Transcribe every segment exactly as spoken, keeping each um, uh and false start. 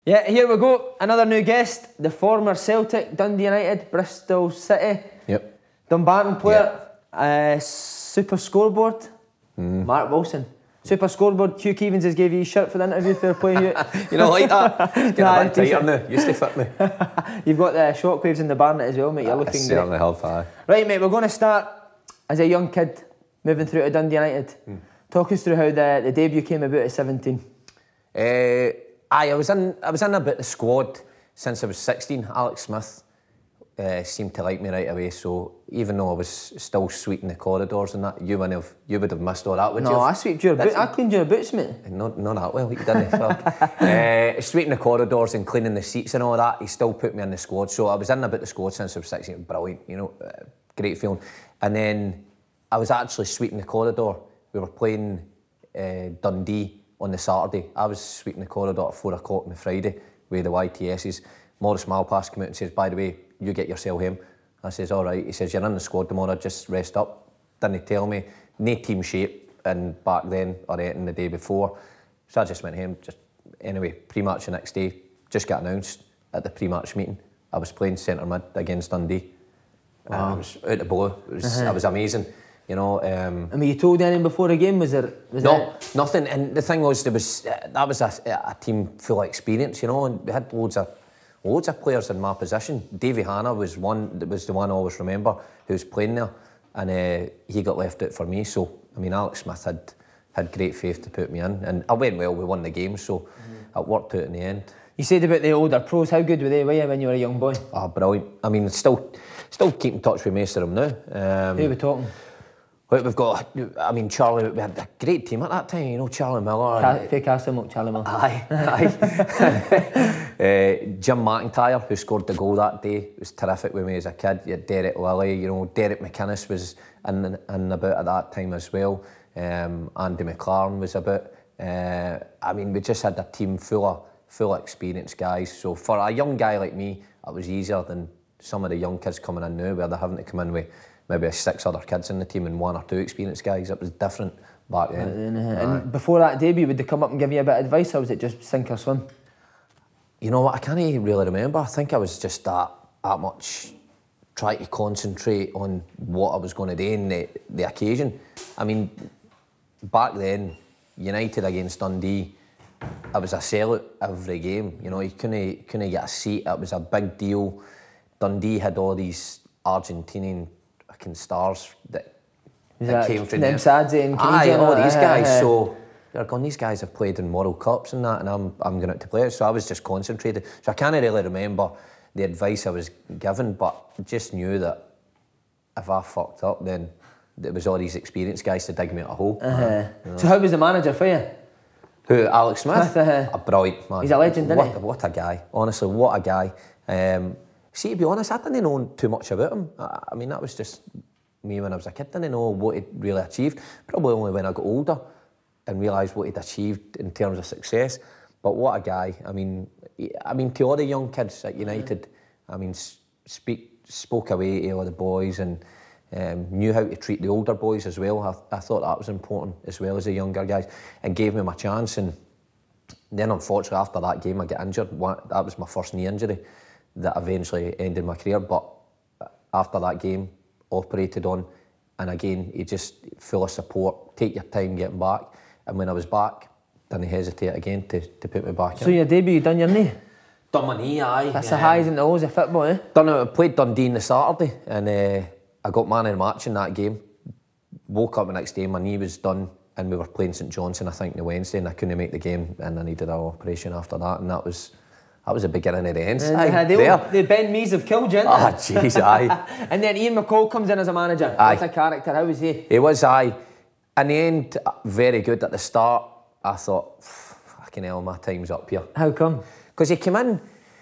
Yeah, here we go. Another new guest, the former Celtic, Dundee United, Bristol City, Yep. Dumbarton player, yep. uh, Super Scoreboard, mm. Mark Wilson. Super Scoreboard, Hugh Keevins has gave you his shirt for the interview, fair play, Hugh. You know, like that? It's getting nah, a bit tighter now, used to fit me. You've got the shockwaves in the barnet as well, mate, you're looking great. Certainly have, aye. Right, mate, we're going to start as a young kid, moving through to Dundee United. Mm. Talk us through how the, the debut came about at seventeen. Uh, Aye, I was in. I was in a bit of the squad since I was sixteen. Alex Smith uh, seemed to like me right away. So even though I was still sweeping the corridors and that, you would have you would have missed all that, would no, you? No, I swept your boots. I cleaned your boots, mate. Not not that well, you didn't. So, uh, sweeping the corridors and cleaning the seats and all that. He still put me in the squad. So I was in a bit of the squad since I was sixteen. Brilliant, you know, uh, great feeling. And then I was actually sweeping the corridor. We were playing uh, Dundee on the Saturday. I was sweeping the corridor at four o'clock on the Friday with the Y T Ss. Maurice Malpass came out and says, by the way, you get yourself home. I says, all right. He says, you're in the squad tomorrow, just rest up. Didn't tell me, no team shape and back then or anything the day before. So I just went home. Just anyway, pre-match the next day, just got announced at the pre-match meeting. I was playing centre mid against Dundee. Wow. And I was out the blue. It was, uh-huh. It was amazing. You know, um, I mean, you told anything before the game? Was there? Was no, that... nothing. And the thing was, there was uh, that was a, a team full of experience. You know, and we had loads of loads of players in my position. Davy Hanna was one. That was the one I always remember who was playing there, and uh, he got left out for me. So I mean, Alex Smith had had great faith to put me in, and I went well. We won the game, so mm-hmm. it worked out in the end. You said about the older pros. How good were they? Were you when you were a young boy? Ah, brilliant. I mean, still, still keep in touch with most of them now. Um, who are we talking? Well, we've got, I mean, Charlie, we had a great team at that time, you know, Charlie Miller. Ca Fake Castle, Charlie Miller. Aye, aye. uh, Jim McIntyre, who scored the goal that day, was terrific with me as a kid. You had Derek Lilly, you know, Derek McInnes was in and about at that time as well. Um, Andy McLaren was about. Uh, I mean, we just had a team full of, full of experienced guys. So for a young guy like me, it was easier than some of the young kids coming in now, where they're having to come in with maybe six other kids in the team and one or two experienced guys. It was different back then. And, uh, and before that debut, would they come up and give you a bit of advice, or was it just sink or swim? You know what, I can't really remember. I think I was just that, that much trying to concentrate on what I was going to do in the, the occasion. I mean, back then, United against Dundee, it was a sellout every game. You know, you couldn't, couldn't get a seat. It was a big deal. Dundee had all these Argentinian stars that, that, that came from them. Sadzi and Aye, all these guys. Uh, so they're going, these guys have played in World Cups and that, and I'm I'm going out to play it. So I was just concentrated. So I can't really remember the advice I was given, but just knew that if I fucked up, then there was all these experienced guys to dig me out a hole. Uh-huh. You know? So how was the manager for you? Who, Alex Smith? Smith uh-huh. A brilliant man. He's a legend, isn't what, he? What a guy. Honestly, what a guy. Um, See, to be honest, I didn't know too much about him. I, I mean, that was just me when I was a kid. I didn't know what he'd really achieved. Probably only when I got older and realised what he'd achieved in terms of success. But what a guy. I mean, he, I mean, to all the young kids at United, I mean, speak, spoke away to all the boys and um, knew how to treat the older boys as well. I, I thought that was important as well as the younger guys, and gave me my chance. And then, unfortunately, after that game, I got injured. That was my first knee injury that eventually ended my career, but after that game, operated on, and again, he just full of support, take your time getting back, and when I was back, didn't hesitate again to, to put me back so in. Your debut, you done your knee? Done my knee, aye. That's the highs and the lows of football, eh? Done it, I played Dundee on the Saturday, and uh, I got man of the match in that game. Woke up the next day, my knee was done, and we were playing St Johnstone, I think, the Wednesday, and I couldn't make the game, and I needed an operation after that, and that was That was the beginning of the end. Uh, aye, they there. The Ben Mees have killed you, Ah, oh, jeez, aye. And then Ian McCall comes in as a manager. Aye. What a character, how was he? He was, aye. In the end, very good at the start. I thought, fucking hell, my time's up here. How come? Because he came in,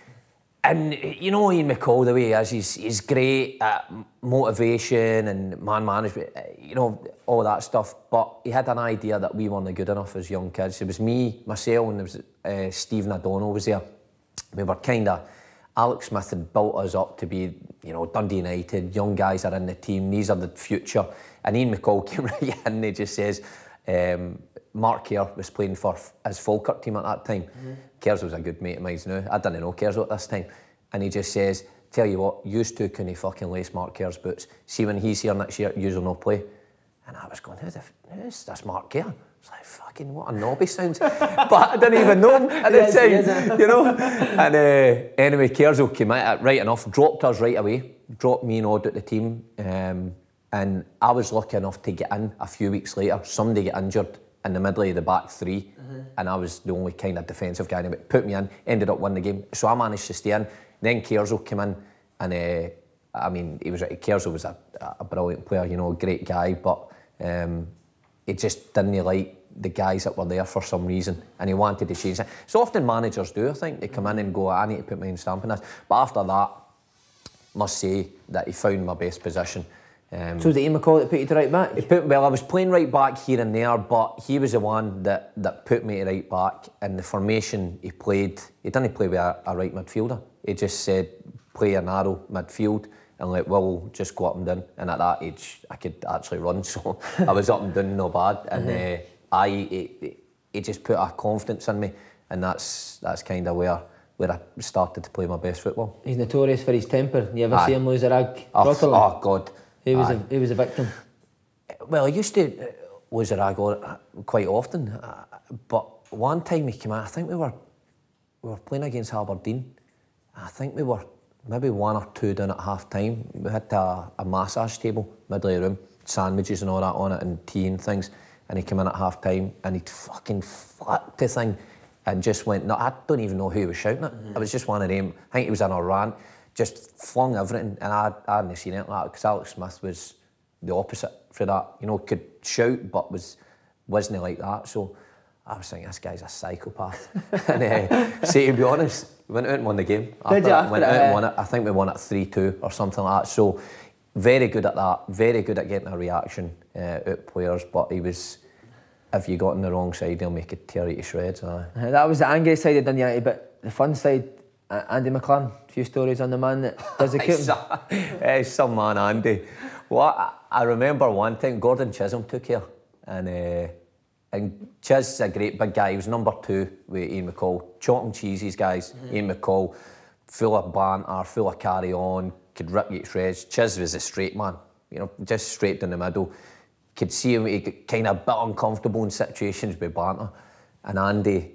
and you know Ian McCall, the way he is, he's, he's great at motivation and man management, you know, all that stuff. But he had an idea that we weren't good enough as young kids. It was me, myself, and there was uh, Stephen O'Donnell was there. We were kind of, Alex Smith had built us up to be, you know, Dundee United, young guys are in the team, these are the future. And Ian McCall came right in and he just says, um, Mark Kerr was playing for his Falkirk team at that time. Mm-hmm. Kerrs was a good mate of mine now. I didn't know Kerrs at this time. And he just says, tell you what, used to couldn't fucking lace Mark Kerr's boots. See when he's here next year, you'll not play. And I was going, who the f- who's this Mark Kerr? It's like, fucking what a knob he sounds. But I didn't even know him at the yes, time, yes. you know. And uh, anyway, Kerzo came out right enough, dropped us right away, dropped me and Odd at the team. Um, and I was lucky enough to get in a few weeks later. Somebody got injured in the middle of the back three, mm-hmm. and I was the only kind of defensive guy. But put me in, ended up winning the game. So I managed to stay in. Then Kerzo came in, and uh, I mean, he was Kerzo was a, a brilliant player, you know, a great guy, but um, he just didn't like the guys that were there for some reason, and he wanted to change it. So often managers do, I think. They come in and go, I need to put my own stamp on this. But after that, must say that he found my best position. Um, so was it Ian McCall that put you to right back? He put, well, I was playing right back here and there, but he was the one that, that put me to right back. And the formation he played, he didn't play with a, a right midfielder. He just said, play a narrow midfield and let Will just go up and down. And at that age, I could actually run, so I was up and down, no bad. And mm-hmm. uh, I, he, he just put a confidence in me, and that's that's kind of where where I started to play my best football. He's notorious for his temper. You ever Aye. see him lose a rag? Oh, Properly? oh God. He was, a, he was a victim. Well, I used to lose a rag quite often, but one time he came out, I think we were we were playing against Aberdeen. I think we were maybe one or two down at half time. We had a, a massage table, middle of the room, sandwiches and all that on it, and tea and things. And he came in at half time and he'd fucking flipped the thing and just went, no, I don't even know who he was shouting at. Mm-hmm. It was just one of them. I think he was in a rant, just flung everything. And I, I hadn't seen it like that, because Alex Smith was the opposite for that. You know, could shout, but was, wasn't like that. So I was thinking, this guy's a psychopath. and uh, see, to be honest, we went out and won the game. After Did you? That, went after out it, and won it. I think we won it three two or something like that. So very good at that. Very good at getting a reaction uh, out players. But he was, if you got on the wrong side, he'll make it tear you to shreds. Aye. Uh, that was the angry side of Dundee United, but the fun side, uh, Andy McLaren, a few stories on the man that does the cooking. Hey, some man, Andy. Well, I, I remember one time Gordon Chisholm took here, and uh, and Chiz is a great big guy. He was number two with Ian McCall. Chalk and cheese, these guys. Mm-hmm. Ian McCall, full of banter, full of carry on, could rip you to shreds. Chiz was a straight man, you know, just straight down the middle. Could see him, he got kind of a bit uncomfortable in situations with banter. And Andy,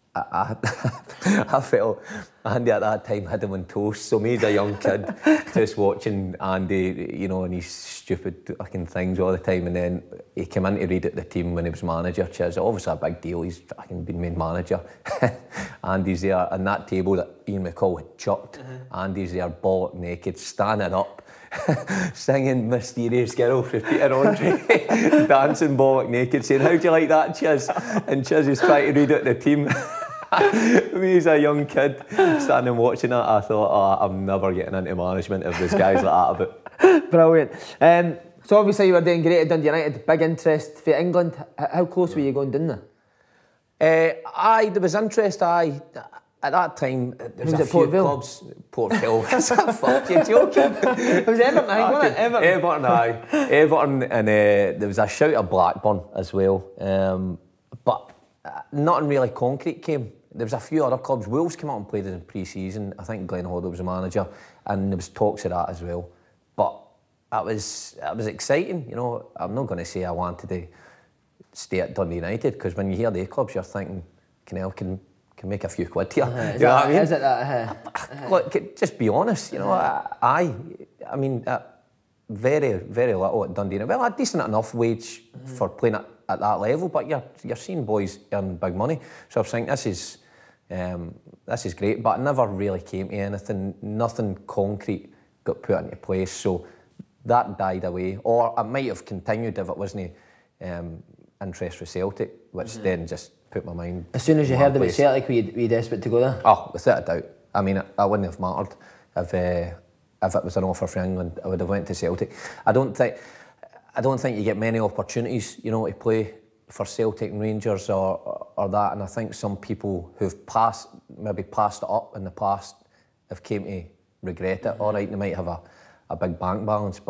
I, I, I felt Andy at that time had him on toast. So me as a young kid, just watching Andy, you know, and his stupid fucking things all the time. And then he came in to read at the team when he was manager. Chiz, obviously a big deal. He's fucking been made manager. Andy's there, and that table that Ian McCall had chucked, uh-huh. Andy's there, bollock naked, standing up, singing Mysterious Girl for Peter Andre, dancing bollock naked, saying, how do you like that, Chiz? And Chiz is trying to read at the team. Me as a young kid, standing watching that, I thought, oh, I'm never getting into management if there's guys like that about. Brilliant. Um, so obviously you were doing great at Dundee United, big interest for England. How close were you going down there? Uh, aye, there was interest, aye. At that time, there was, was a it few Port Vale? clubs. Port Vale. Fuck, you're joking. It was Everton, I think, wasn't it? Everton. Everton, aye. Everton, and uh, there was a shout of Blackburn as well. Um, but uh, nothing really concrete came. There was a few other clubs. Wolves came out and played in pre-season. I think Glenn Hoddle was the manager, and there was talks of that as well. But it was, it was exciting, you know. I'm not going to say I wanted to stay at Dundee United, because when you hear the clubs, you're thinking, Canal can... can make a few quid here. Uh, is, you know that, I mean? Is it that? Uh, Look, just be honest, you know, I, I mean, uh, very, very little at Dundee. Well, a decent enough wage mm-hmm. for playing at, at that level, but you're, you're seeing boys earn big money. So I was thinking, this is, um, this is great, but it never really came to anything. Nothing concrete got put into place, so that died away. Or it might have continued if it wasn't um, interest for Celtic, which mm-hmm. then just put my mind. As soon as you heard place. about Celtic, were you, were you desperate to go there? Oh, without a doubt. I mean, it, it wouldn't have mattered if uh, if it was an offer for England. I would have went to Celtic. I don't think I don't think you get many opportunities, you know, to play for Celtic and Rangers or, or or that. And I think some people who've passed maybe passed it up in the past have came to regret it. Mm-hmm. All right, they might have a, a big bank balance, but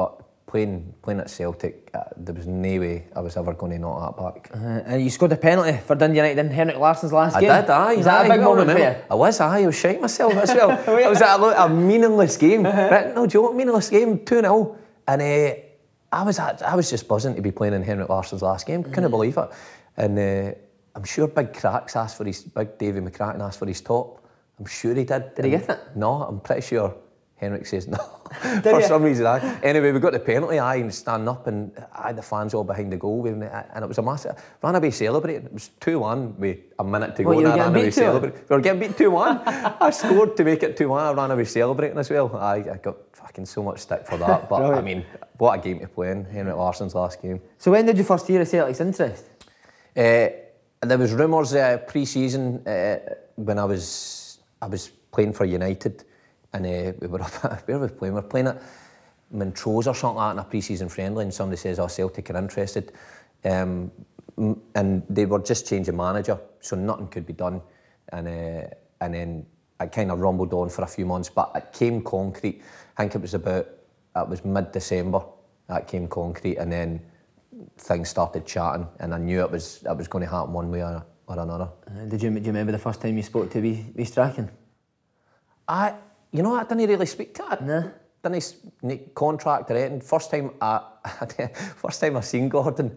playing playing at Celtic, uh, there was no way I was ever going to knock that back. Uh, and you scored a penalty for Dundee United in Henrik Larsson's last I game. I did, aye. Was that aye, a big I moment for you? I was, aye. I was shite myself as well. I was at a, a meaningless game. But no joke, meaningless game, two nil. And uh, I was at, I was just buzzing to be playing in Henrik Larsson's last game. Couldn't believe it. And uh, I'm sure Big Cracks asked for his, Big Davy McCracken asked for his top. I'm sure he did. Did he get it? No, I'm pretty sure Henrik says no. Did For you? some reason, aye. Anyway, we got the penalty, aye, and standing up, and I had the fans all behind the goal, waving it, and it was a massive. Ran away celebrating. It was two one with a minute to go, What, you and were I ran getting away beat two one? celebrating. We were getting beat two one. I scored to make it two one. I ran away celebrating as well. I, I got fucking so much stick for that, but I mean, what a game to play in, Henrik Larsson's last game. So when did you first hear of Celtic's interest? Uh, there was rumours uh, pre-season uh, when I was I was playing for United, and uh, we were up. Where were we playing? We were playing at Montrose or something like that in a pre-season friendly, and somebody says, "Oh, Celtic are interested," um, and they were just changing manager, so nothing could be done, and uh, and then I kind of rumbled on for a few months, but it came concrete. I think it was about it was mid-December that came concrete, and then things started chatting, and I knew it was it was going to happen one way or, or another. Uh, did you do you remember the first time you spoke to Wee, Wee Strachan? I, you know, I didn't really speak to it. No. Didn't s- no contract or anything. First time I, first time I seen Gordon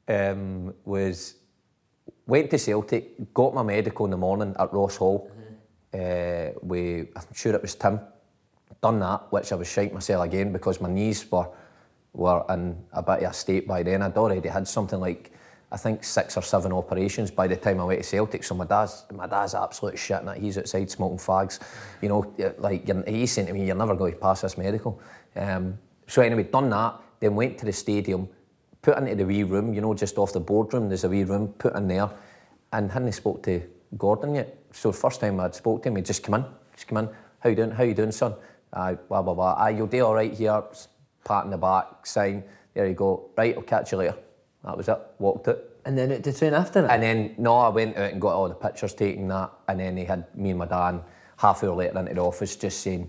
um, was went to Celtic, got my medical in the morning at Ross Hall. Mm-hmm. uh, with, I'm sure it was Tim. Done that, which I was shite myself again because my knees were were in a bit of a state by then. I'd already had something like, I think six or seven operations by the time I went to Celtic. So my dad's my dad's absolute shit in it. He's outside smoking fags. You know, like you're, he's saying to me, "You're never going to pass this medical." Um, so anyway, done that. Then went to the stadium, put into the wee room. You know, just off the boardroom, there's a wee room. Put in there, and hadn't spoke to Gordon yet. So first time I'd spoke to him, he just come in, just come in. How you doing? How you doing, son? Aye, blah blah blah. Aye, you'll do all right here. Pat in the back, sign. There you go. Right, I'll catch you later. That was it. Walked it. And then out to train after it? And then, no, I went out and got all the pictures taken, that, and then he had me and my dad half hour later into the office just saying,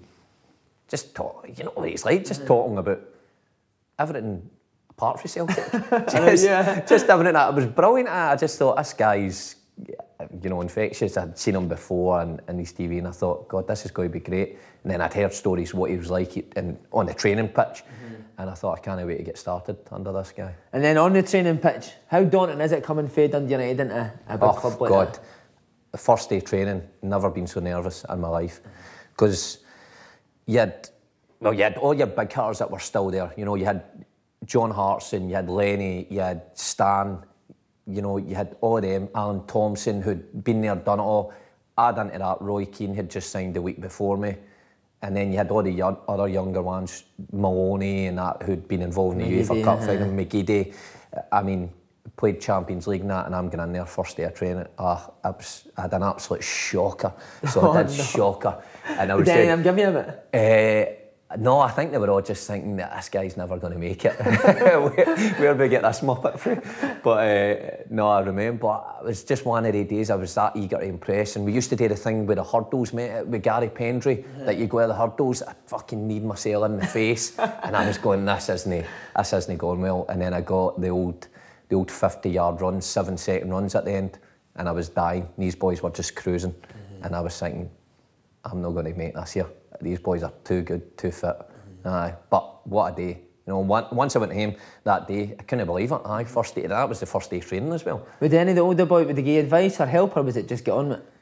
just talk, you know what he's like, just talking about everything apart from Celtic. just, yeah. just everything. It was brilliant. I just thought, this guy's, you know, infectious. I'd seen him before on, on his T V, and I thought, God, this is going to be great. And then I'd heard stories what he was like in, on the training pitch. Mm-hmm. And I thought, I can't wait to get started under this guy. And then on the training pitch, how daunting is it coming from Dundee United into a big oh, club like God. that? The first day training, never been so nervous in my life. Because you had, well, you had all your big hitters that were still there. You know, you had John Hartson, you had Lenny, you had Stan, you know, you had all of them, Alan Thompson, who'd been there, done it all. Add into that, Roy Keane had just signed the week before me. And then you had all the young, other younger ones, Maloney and that, who'd been involved in the UEFA Cup final, McGeady. I mean, played Champions League and that, and I'm going in there first day of training. Ah, I, was, I had an absolute shocker. So oh, I did no. shocker. And I was Did any doing, of them give you a bit? Uh, no, I think they were all just thinking that this guy's never going to make it. where, where do we get this muppet from? But uh, no, I remember it was just one of the days I was that eager to impress. And we used to do the thing with the hurdles, mate, with Gary Pendry, yeah. that you go at the hurdles. I fucking kneed myself in the face, and I was going, this isn't, this isn't going well. And then I got the old, the old fifty-yard runs, seven-second runs at the end, and I was dying. These boys were just cruising, mm-hmm. and I was thinking, I'm not going to make this here. These boys are too good, too fit. Mm-hmm. Aye, but what a day. You know, one, once I went to him that day, I couldn't believe it. Aye, first day, that was the first day of training as well. Would any of the older boys, would they give advice or help, or was it just get on with it?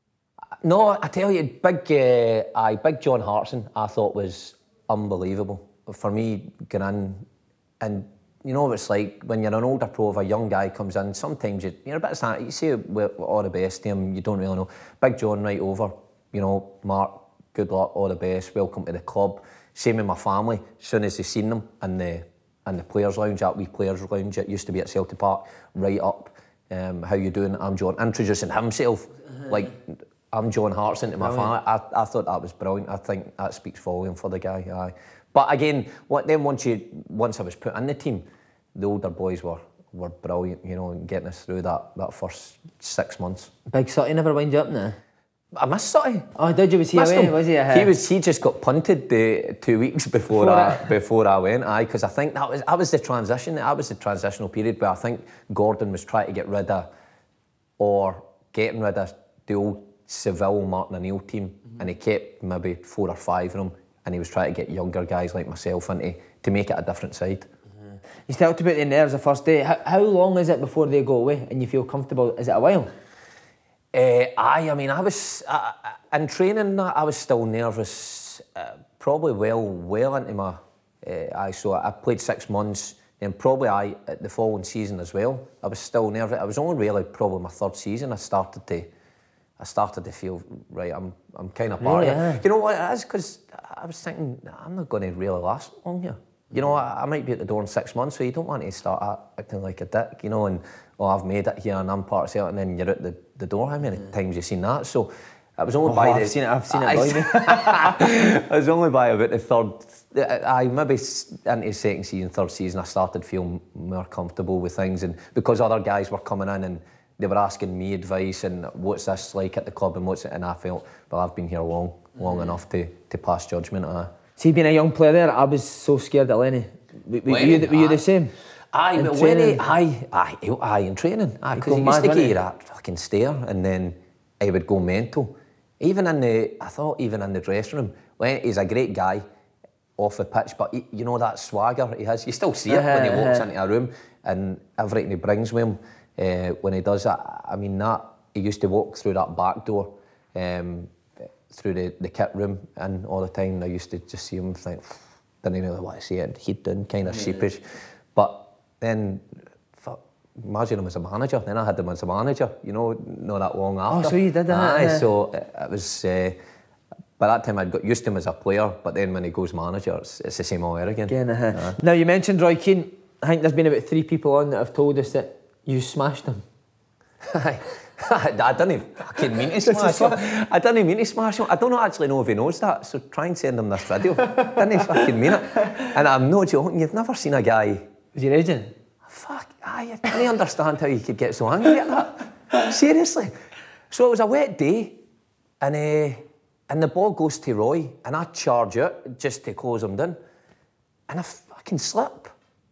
No, I tell you, big, uh, aye, big John Hartson, I thought was unbelievable. For me, going in, and you know what it's like when you're an older pro, if a young guy comes in, sometimes you, you're a bit sad. You say all the best to him, you don't really know. Big John right over, you know, Mark, good luck, all the best, welcome to the club. Same with my family, as soon as they seen them in the in the players' lounge, that wee players' lounge, it used to be at Celtic Park, right up, um, how you doing, I'm John, introducing himself, like, I'm John Hartson to my family. I, I thought that was brilliant. I think that speaks volume for the guy, aye. But again, what, then once you, once I was put in the team, the older boys were, were brilliant, you know, getting us through that, that first six months. Big Sutty never wind you up now? I missed City. Oh, did you? Was he Missed away? him. Was he? Uh, He was. He just got punted the two weeks before, Before I it. before I went. Aye, because I think that was that was the transition. That was the transitional period where I think Gordon was trying to get rid of, or getting rid of the old Seville Martin O'Neill team, mm-hmm. and he kept maybe four or five of them, and he was trying to get younger guys like myself into to make it a different side. Mm-hmm. You talked about the nerves the first day. How, how long is it before they go away and you feel comfortable? Is it a while? Uh, aye, I mean, I was uh, in training. I was still nervous, uh, probably well, well into my. Uh, aye, so I played six months, and probably I the following season as well. I was still nervous. I was only really probably my third season. I started to, I started to feel right. I'm, I'm kind of part really, of it. yeah. You know what it is? Because I was thinking I'm not going to really last long here. You know, I, I might be at the door in six months, so you don't want to start acting like a dick. You know, and oh, I've made it here and I'm part of Celtic, and then you're at the, the door. How many yeah. times have you seen that? So it was only oh, by I've the... seen it, I've seen I, it, it was only by about the third... I maybe into second season, third season, I started feeling more comfortable with things, and because other guys were coming in and they were asking me advice and what's this like at the club and what's it, and I felt, well, I've been here long, long mm. enough to, to pass judgment. Uh. See, being a young player there, I was so scared of Lenny. Were, were, you, were you the same? Aye, but when he, aye, aye, aye, in training, aye, because he used to get you that fucking stare, and then he would go mental. Even in the, I thought even in the dressing room, when he's a great guy off the pitch, but he, you know that swagger he has, you still see it when he walks into a room, and everything he brings with him, uh, when he does that, I mean that, he used to walk through that back door, um, through the, the kit room, and all the time I used to just see him think, didn't really want to see it, he'd done kind of yeah. sheepish, but then, fuck, imagine him as a manager. Then I had him as a manager, you know, not that long after. Oh, so you did that? Aye, yeah. so it, it was, uh, by that time I'd got used to him as a player, but then when he goes manager, it's, it's the same all over again. again uh-huh. uh. Now, you mentioned Roy Keane. I think there's been about three people on that have told us that you smashed him. Aye. I didn't fucking mean to smash him. I didn't mean to smash him. I don't actually know if he knows that, so try and send him this video. Didn't fucking mean it. And I'm not joking, you've never seen a guy... Was he raging? Fuck, I can't understand how you could get so angry at that. Seriously. So it was a wet day, and uh, and the ball goes to Roy, and I charge out just to close him down, and I fucking slip.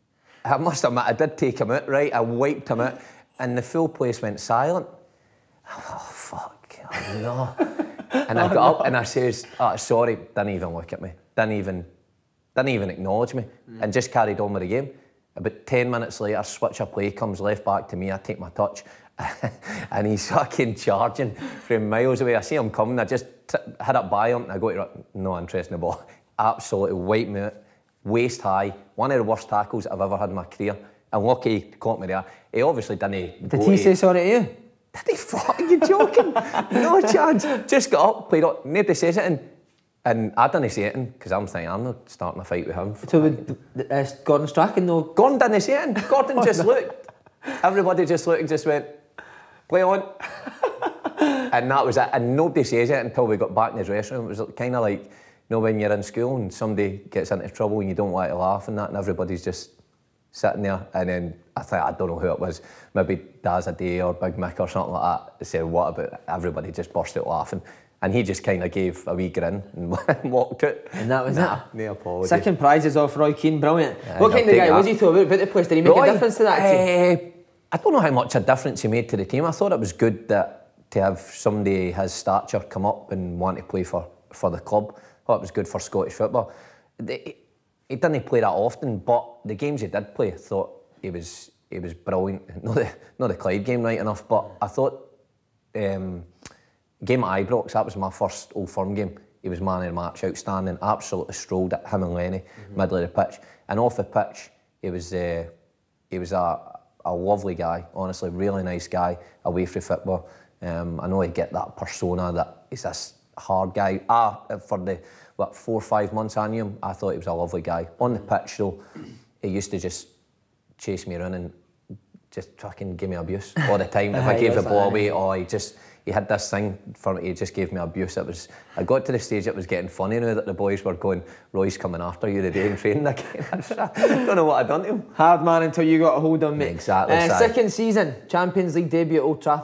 I must admit, I did take him out, right? I wiped him out, and the full place went silent. Oh, fuck, oh, no. And I got oh, up no. and I says, oh, sorry, didn't even look at me. Didn't even, didn't even acknowledge me, mm. and just carried on with the game. About ten minutes later, switch of play comes left back to me, I take my touch, and he's fucking charging from miles away. I see him coming, I just t hit it by him, and I go to, no interest in the ball. Absolutely wiped me out, waist high, one of the worst tackles I've ever had in my career. And lucky he caught me there. He obviously didn't. Did he say sorry to you? Did he? Fuck, are you joking? No chance. Just got up, played up, nobody says it, and, and I didn't say it, because I'm thinking, I'm not starting a fight with him. So with, uh, Gordon Strachan, though? Gordon didn't say it. Gordon just looked. Everybody just looked and just went, play on. And that was it. And nobody says it until we got back in the dressing room. It was kind of like, you know, when you're in school and somebody gets into trouble and you don't want to laugh and that, and everybody's just sitting there, and then I think, I don't know who it was, maybe Daz a Day or Big Mick or something like that, they said, what about it? Everybody just burst out laughing, and he just kind of gave a wee grin and walked out. And that was nah, it? No apology. Second prizes off Roy Keane, brilliant. Yeah, what kind of guy that. was he though about the place? Did he make Roy, a difference to that uh, team? I don't know how much a difference he made to the team. I thought it was good that to have somebody his stature come up and want to play for, for the club. I thought it was good for Scottish football. He, he didn't play that often, but the games he did play, I thought he was he was brilliant. Not the not the Clyde game right enough, but I thought um, game at Ibrox, that was my first Old Firm game. He was man of the match, outstanding, absolutely strolled at him and Lenny, mm-hmm. middle of the pitch. And off the pitch, he was uh, he was a a lovely guy, honestly, really nice guy away from football. Um, I know he get that persona that he's this hard guy. Ah, for the what four or five months I knew him, I thought he was a lovely guy. On the pitch though, he used to just chase me around and just fucking give me abuse all the time. If I gave the ball away, oh, he just, he had this thing for me, he just gave me abuse. It was, I got to the stage it was getting funny now that the boys were going, Roy's coming after you today in training again. I don't know what I'd done to him. Hard man until you got a hold on me. Exactly. Uh, second season, Champions League debut at Old Trafford.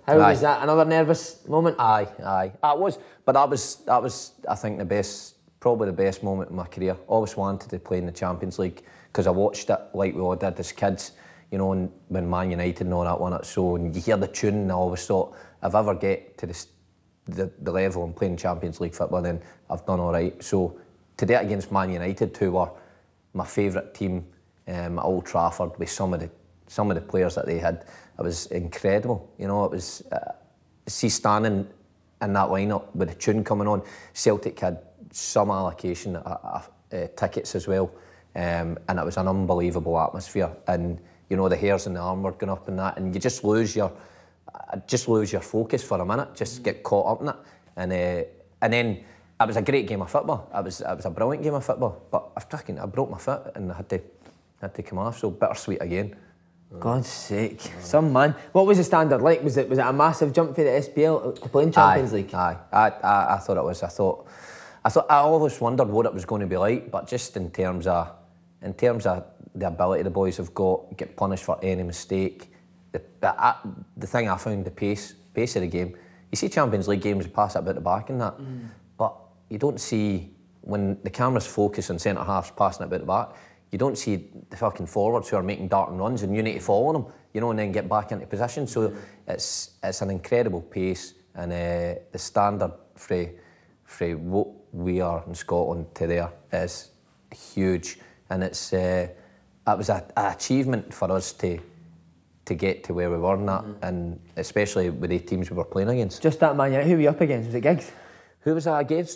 How aye. was that? Another nervous moment? Aye, aye. That was, but that was, that was, I think, the best, probably the best moment in my career. Always wanted to play in the Champions League because I watched it like we all did as kids, you know, and when Man United and all that won it. So, and you hear the tune, and I always thought, if I ever get to the, the, the level and playing Champions League football, then I've done all right. So, to do it against Man United, who were my favourite team um, at Old Trafford, with some of the some of the players that they had, it was incredible. You know, it was uh, see standing in that lineup with the tune coming on. Celtic had some allocation of, of uh, tickets as well, um, and it was an unbelievable atmosphere. And you know, the hairs in the arm were going up and that, and you just lose your uh, just lose your focus for a minute, just get caught up in it, and uh, and then. It was a great game of football. It was it was a brilliant game of football. But I fucking I broke my foot and I had to had to come off. So bittersweet again. God's sake, some man. What was the standard like? Was it was it a massive jump for the S P L to play in Champions aye, League? Aye, I, I I thought it was. I thought I thought I always wondered what it was going to be like. But just in terms of in terms of the ability the boys have got, get punished for any mistake. The the, I, the thing I found, the pace pace of the game. You see Champions League games, you pass it about the back and that, mm. but you don't see, when the camera's focused on centre halves passing it about the back, you don't see the fucking forwards who are making darting runs and you need to follow them, you know, and then get back into position. So it's it's an incredible pace, and uh, the standard for, for what we are in Scotland to there is huge, and it's uh, it was an achievement for us to to get to where we were in that, mm. and especially with the teams we were playing against. Just that man, yeah. Who were you up against? Was it Giggs? Who was that against?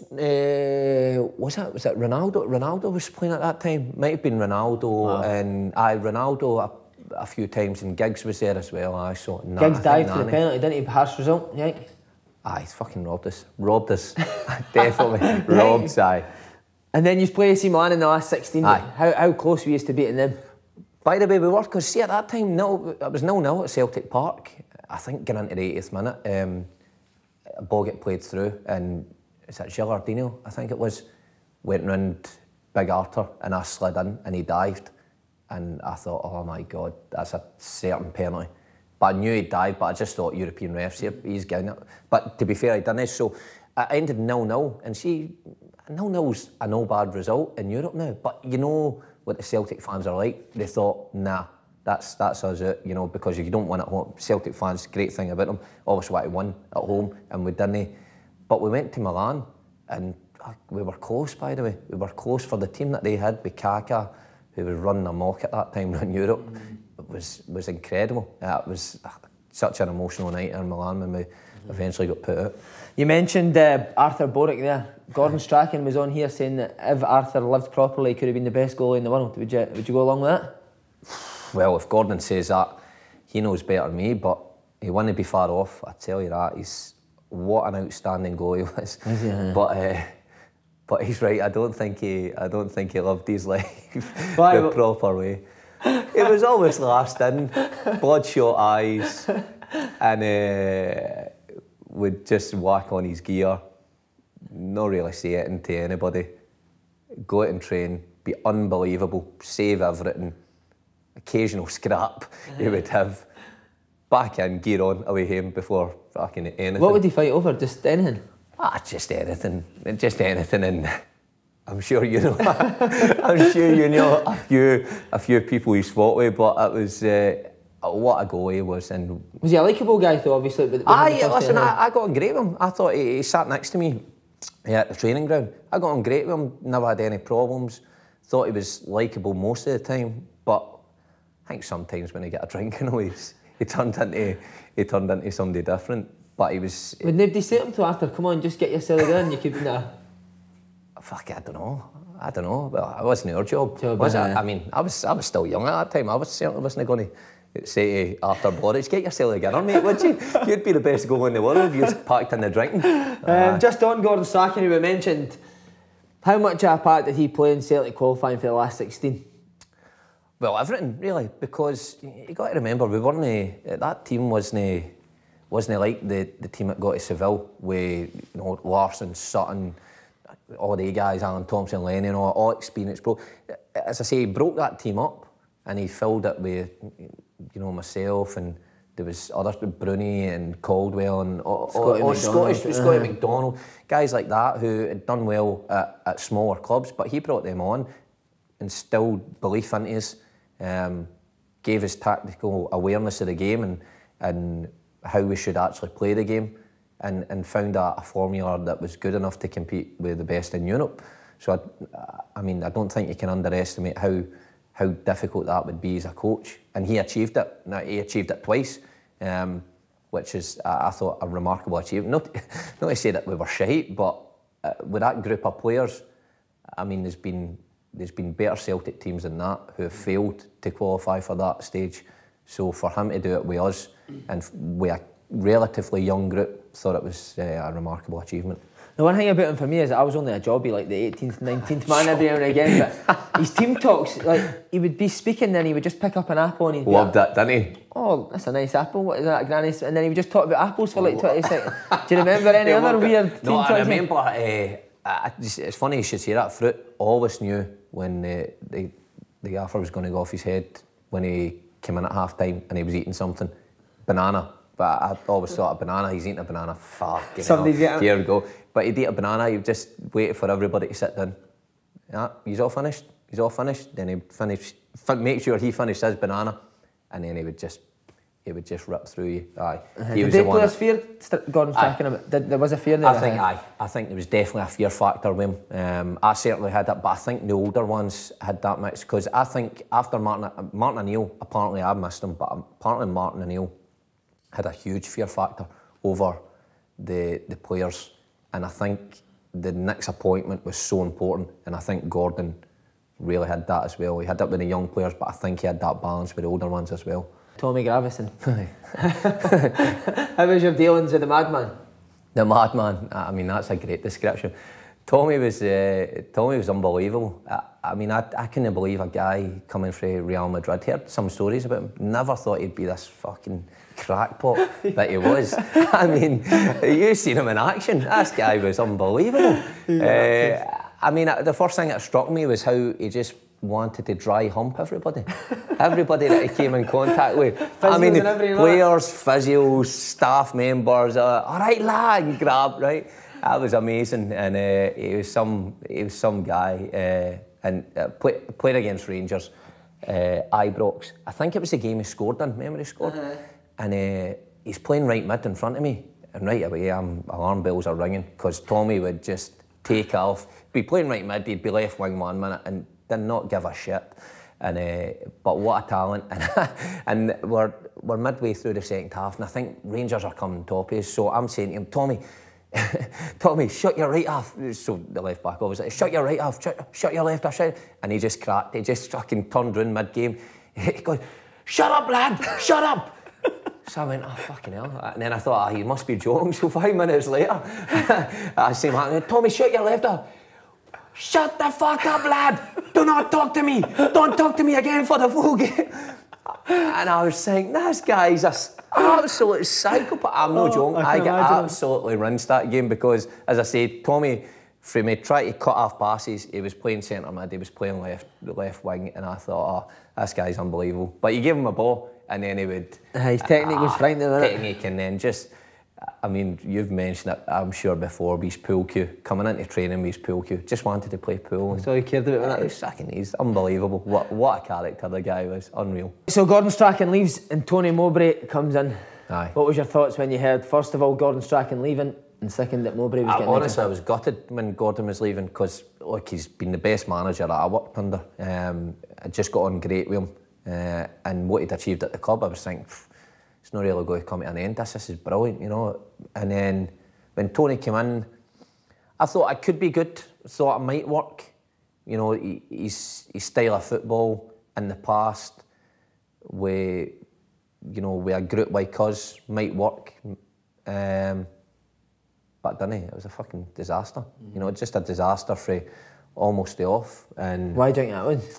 Uh, was that was it Ronaldo? Ronaldo was playing at that time. Might have been Ronaldo, wow. and I Ronaldo a, a few times, and Giggs was there as well. I saw. Nah, Giggs I dived for the penalty, didn't he? Harsh result, yeah. Aye, he's fucking robbed us. Robbed us. Definitely robbed. Aye. And then you play A C Milan in the last sixteen. Aye. How how close were you to beating them? By the way, we were, because see at that time, no, it was nil nil at Celtic Park. I think getting into the eightieth minute. Um, a ball get played through, and is that Gilardino, I think it was, went round Big Arthur and I slid in and he dived, and I thought, oh my God, that's a certain penalty. But I knew he'd dive, but I just thought European refs here, he's getting it. But to be fair, he didn't, so it ended nil nil, and see, nil nil's a no bad result in Europe now, but you know what the Celtic fans are like. They thought, nah, That's that's us out, you know, because if you don't win at home, Celtic fans, great thing about them, always want to win at home, and we didn't. But we went to Milan, and we were close, by the way. We were close for the team that they had, with Kaká, who was running amok at that time in Europe. Mm-hmm. It was was incredible. Uh, it was uh, such an emotional night in Milan when we mm-hmm. eventually got put out. You mentioned uh, Arthur Boric there. Gordon Strachan was on here saying that if Arthur lived properly, he could have been the best goalie in the world. Would you would you go along with that? Well, if Gordon says that, he knows better than me, but he wouldn't be far off, I tell you that. He's what an outstanding goal he was. Yeah. But uh, but he's right, I don't think he I don't think he lived his life the proper way. He was always last in, bloodshot eyes, and uh, would just whack on his gear, not really say anything to anybody, go out and train, be unbelievable, save everything. Occasional scrap he would have, back in, gear on, away home before fucking anything. What would he fight over? Just anything? Ah, just anything, just anything, and I'm sure you know. I'm sure you know a few, a few people he's fought with, but it was uh, what a goal he was. And was he a likeable guy though? Obviously, but aye, listen, I, I got on great with him. I thought he, he sat next to me yeah, at the training ground. I got on great with him. Never had any problems. Thought he was likeable most of the time, but I think sometimes when he got a drink, you know, he's, he turned into he turned into somebody different. But he was. Would nobody say to him to Arthur, "Come on, just get yourself in. You could be there." Fuck, I don't know. I don't know. Well, it wasn't our job, job was it? Yeah. I mean, I was I was still young at that time. I was certainly wasn't going to say to Arthur Boric, "Get yourself together, mate, would you? You'd be the best goalie in the world if you was packed in the drinking." Um, uh, just on Gordon Strachan, who we mentioned, how much of a part did he play in Celtic qualifying for the last sixteen? Well, everything really, because you got to remember we weren't. Uh, that team wasn't wasn't like the, the team that got to Seville with you know Larsson, Sutton, all the guys, Alan Thompson, Lenny, and all, all experienced bro. As I say, he broke that team up and he filled it with you know myself and there was other Bruni and Caldwell and or, Scotty or, or McDonald. Scottish Scotty McDonald, guys like that who had done well at, at smaller clubs, but he brought them on, instilled belief into us, um, gave us tactical awareness of the game and and how we should actually play the game, and and found a, a formula that was good enough to compete with the best in Europe. So I, I mean, I don't think you can underestimate how. how difficult that would be as a coach. And he achieved it. Now, he achieved it twice, um, which is, I, I thought, a remarkable achievement. Not, not to say that we were shite, but uh, with that group of players, I mean, there's been there's been better Celtic teams than that who have failed to qualify for that stage. So for him to do it with us, and with a relatively young group, thought it was uh, a remarkable achievement. The one thing about him for me is that I was only a jobby, like the eighteenth, nineteenth man every now and again, but his team talks, like, he would be speaking and he would just pick up an apple and he'd be Loved like, that, didn't he? oh, that's a nice apple, what is that, Granny? And then he would just talk about apples for like twenty seconds. Do you remember any Yeah, other well, weird team No, I talks? remember, uh, I, it's funny you should say that, Fruit always knew when uh, the, the gaffer was going to go off his head when he came in at half time and he was eating something. Banana. But I always thought a banana, he's eating a banana, fuck. Somebody's eating it. Here we go. But he'd eat a banana, he'd just wait for everybody to sit down. Yeah, he's all finished, he's all finished. Then he'd finish, fin make sure he finished his banana, and then he would just, he would just rip through you. Aye. Uh-huh. He Did was they the one players that, fear Gordon Strachan? Did, Did, there was a fear there? I think, aye, I think there was definitely a fear factor with him. Um, I certainly had it, but I think the older ones had that mix, because I think after Martin, Martin O'Neill, apparently I missed him, but apparently Martin O'Neill had a huge fear factor over the the players, and I think the next appointment was so important, and I think Gordon really had that as well. He had that with the young players, but I think he had that balance with the older ones as well. Tommy Gravison. How was your dealings with the madman? The madman, I mean, that's a great description. Tommy was uh, Tommy was unbelievable. I, I mean, I, I couldn't believe a guy coming from Real Madrid. Heard some stories about him. Never thought he'd be this fucking crackpot that he was. I mean, you seen him in action. This guy was unbelievable. Uh, I mean, the first thing that struck me was how he just wanted to dry hump everybody. Everybody that he came in contact with. I mean, players, physios, staff members. Uh, All right, lad, grab, right? That was amazing, and uh, he was some he was some guy, uh, and uh, play, played against Rangers, uh, Ibrox. I think it was the game he scored in. Remember he scored, uh-huh. and uh, he's playing right mid in front of me, and right away, um, alarm bells are ringing because Tommy would just take off. Be playing right mid, he'd be left wing one minute, and did not give a shit. And uh, but what a talent! And, and we're we're midway through the second half, and I think Rangers are coming top of us. So I'm saying to him, Tommy. Tommy, shut your right half. So the left back obviously, shut your right half, shut, shut your left half, shut. And he just cracked, he just fucking turned round mid-game. He goes, shut up, lad, shut up. So I went, oh, fucking hell. And then I thought, oh, he must be joking. So five minutes later, I see him happening, Tommy, shut your left half. Shut the fuck up, lad. Do not talk to me. Don't talk to me again for the full game. And I was saying, this guy's a absolute psychopath. I'm no oh, joking. I, I get absolutely rinsed that game because, as I said, Tommy, from me trying to cut off passes, he was playing centre mid, he was playing left left wing, and I thought, oh, this guy's unbelievable. But you give him a ball, and then he would. Uh, his technique uh, was frightening, wasn't it? Technique, and then just. I mean, you've mentioned it, I'm sure, before, with his pool cue. Coming into training with his pool cue. Just wanted to play pool. That's all he cared about, wasn't it? He's second, he's unbelievable. What what a character the guy was. Unreal. So Gordon Strachan leaves and Tony Mowbray comes in. Aye. What was your thoughts when you heard, first of all, Gordon Strachan leaving, and second, that Mowbray was I, getting Honestly, I was gutted when Gordon was leaving because, look, he's been the best manager that I worked under. Um, I just got on great with him. Uh, and what he'd achieved at the club, I was thinking, it's not really going to come to an end. This, this is brilliant, you know. And then when Tony came in, I thought I could be good. Thought it might work. You know, he, his his style of football in the past, with you know, with a group like us, might work. Um, but it didn't. It was a fucking disaster. Mm-hmm. You know, just a disaster for almost the off. And why do you think that was?